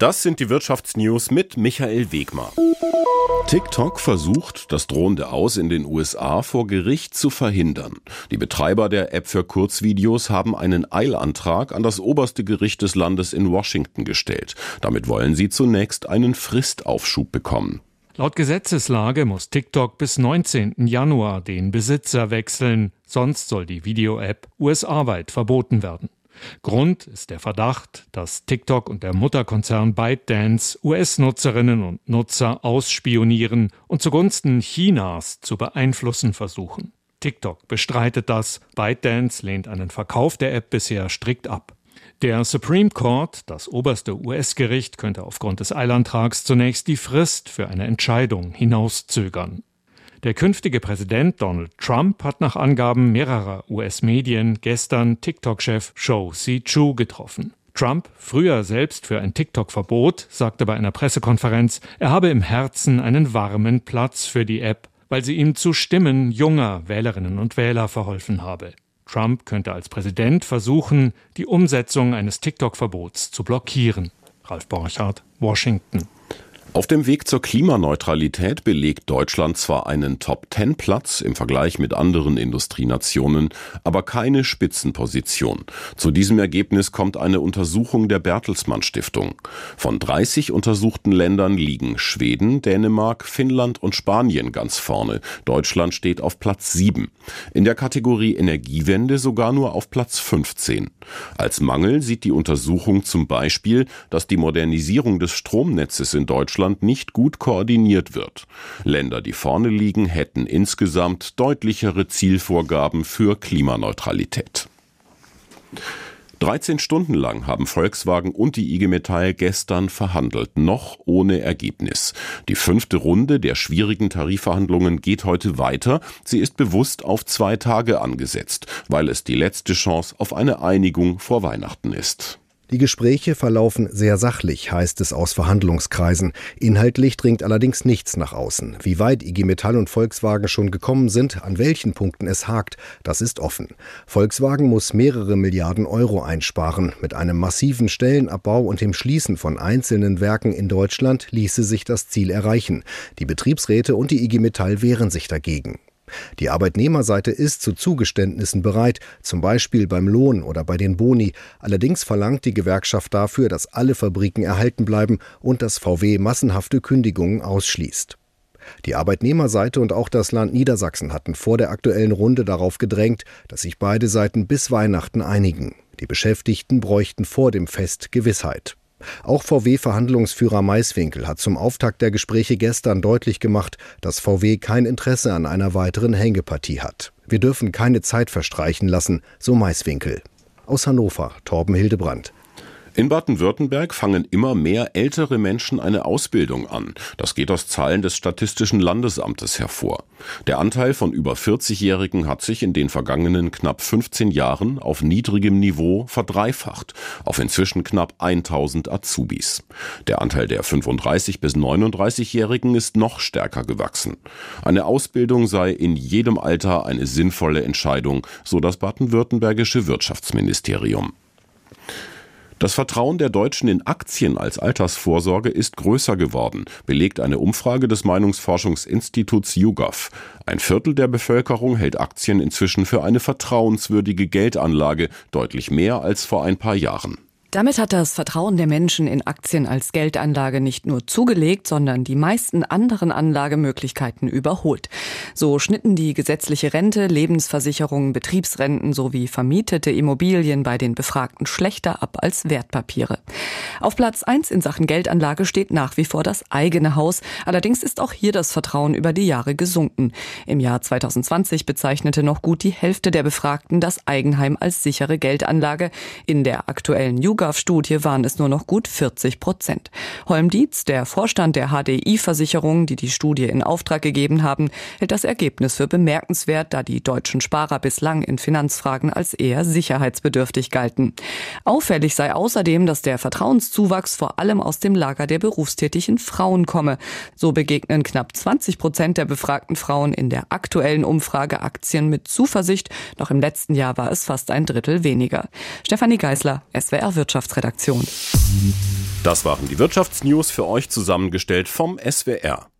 Das sind die Wirtschaftsnews mit Michael Wegmar. TikTok versucht, das drohende Aus in den USA vor Gericht zu verhindern. Die Betreiber der App für Kurzvideos haben einen Eilantrag an das oberste Gericht des Landes in Washington gestellt. Damit wollen sie zunächst einen Fristaufschub bekommen. Laut Gesetzeslage muss TikTok bis 19. Januar den Besitzer wechseln. Sonst soll die Video-App USA-weit verboten werden. Grund ist der Verdacht, dass TikTok und der Mutterkonzern ByteDance US-Nutzerinnen und Nutzer ausspionieren und zugunsten Chinas zu beeinflussen versuchen. TikTok bestreitet das. ByteDance lehnt einen Verkauf der App bisher strikt ab. Der Supreme Court, das oberste US-Gericht, könnte aufgrund des Eilantrags zunächst die Frist für eine Entscheidung hinauszögern. Der künftige Präsident Donald Trump hat nach Angaben mehrerer US-Medien gestern TikTok-Chef Shou Zi Chew getroffen. Trump, früher selbst für ein TikTok-Verbot, sagte bei einer Pressekonferenz, er habe im Herzen einen warmen Platz für die App, weil sie ihm zu Stimmen junger Wählerinnen und Wähler verholfen habe. Trump könnte als Präsident versuchen, die Umsetzung eines TikTok-Verbots zu blockieren. Ralf Borchardt, Washington. Auf dem Weg zur Klimaneutralität belegt Deutschland zwar einen Top-10-Platz im Vergleich mit anderen Industrienationen, aber keine Spitzenposition. Zu diesem Ergebnis kommt eine Untersuchung der Bertelsmann Stiftung. Von 30 untersuchten Ländern liegen Schweden, Dänemark, Finnland und Spanien ganz vorne. Deutschland steht auf Platz 7. In der Kategorie Energiewende sogar nur auf Platz 15. Als Mangel sieht die Untersuchung zum Beispiel, dass die Modernisierung des Stromnetzes in Deutschland nicht gut koordiniert wird. Länder, die vorne liegen, hätten insgesamt deutlichere Zielvorgaben für Klimaneutralität. 13 Stunden lang haben Volkswagen und die IG Metall gestern verhandelt, noch ohne Ergebnis. Die 5. Runde der schwierigen Tarifverhandlungen geht heute weiter. Sie ist bewusst auf 2 Tage angesetzt, weil es die letzte Chance auf eine Einigung vor Weihnachten ist. Die Gespräche verlaufen sehr sachlich, heißt es aus Verhandlungskreisen. Inhaltlich dringt allerdings nichts nach außen. Wie weit IG Metall und Volkswagen schon gekommen sind, an welchen Punkten es hakt, das ist offen. Volkswagen muss mehrere Milliarden Euro einsparen. Mit einem massiven Stellenabbau und dem Schließen von einzelnen Werken in Deutschland ließe sich das Ziel erreichen. Die Betriebsräte und die IG Metall wehren sich dagegen. Die Arbeitnehmerseite ist zu Zugeständnissen bereit, zum Beispiel beim Lohn oder bei den Boni. Allerdings verlangt die Gewerkschaft dafür, dass alle Fabriken erhalten bleiben und dass VW massenhafte Kündigungen ausschließt. Die Arbeitnehmerseite und auch das Land Niedersachsen hatten vor der aktuellen Runde darauf gedrängt, dass sich beide Seiten bis Weihnachten einigen. Die Beschäftigten bräuchten vor dem Fest Gewissheit. Auch VW-Verhandlungsführer Maiswinkel hat zum Auftakt der Gespräche gestern deutlich gemacht, dass VW kein Interesse an einer weiteren Hängepartie hat. Wir dürfen keine Zeit verstreichen lassen, so Maiswinkel. Aus Hannover, Torben Hildebrand. In Baden-Württemberg fangen immer mehr ältere Menschen eine Ausbildung an. Das geht aus Zahlen des Statistischen Landesamtes hervor. Der Anteil von über 40-Jährigen hat sich in den vergangenen knapp 15 Jahren auf niedrigem Niveau verdreifacht, auf inzwischen knapp 1000 Azubis. Der Anteil der 35- bis 39-Jährigen ist noch stärker gewachsen. Eine Ausbildung sei in jedem Alter eine sinnvolle Entscheidung, so das baden-württembergische Wirtschaftsministerium. Das Vertrauen der Deutschen in Aktien als Altersvorsorge ist größer geworden, belegt eine Umfrage des Meinungsforschungsinstituts YouGov. 1/4 der Bevölkerung hält Aktien inzwischen für eine vertrauenswürdige Geldanlage, deutlich mehr als vor ein paar Jahren. Damit hat das Vertrauen der Menschen in Aktien als Geldanlage nicht nur zugelegt, sondern die meisten anderen Anlagemöglichkeiten überholt. So schnitten die gesetzliche Rente, Lebensversicherungen, Betriebsrenten sowie vermietete Immobilien bei den Befragten schlechter ab als Wertpapiere. Auf Platz 1 in Sachen Geldanlage steht nach wie vor das eigene Haus. Allerdings ist auch hier das Vertrauen über die Jahre gesunken. Im Jahr 2020 bezeichnete noch gut die Hälfte der Befragten das Eigenheim als sichere Geldanlage. In der aktuellen YouGov-Studie waren es nur noch gut 40%. Holm Dietz, der Vorstand der HDI-Versicherung, die die Studie in Auftrag gegeben haben, hält das Ergebnis für bemerkenswert, da die deutschen Sparer bislang in Finanzfragen als eher sicherheitsbedürftig galten. Auffällig sei außerdem, dass der Vertrauenszuwachs vor allem aus dem Lager der berufstätigen Frauen komme. So begegnen knapp 20% der befragten Frauen in der aktuellen Umfrage Aktien mit Zuversicht. Noch im letzten Jahr war es fast ein Drittel weniger. Stefanie Geisler, SWR Wirtschaft. Wirtschaftsredaktion. Das waren die Wirtschaftsnews für euch zusammengestellt vom SWR.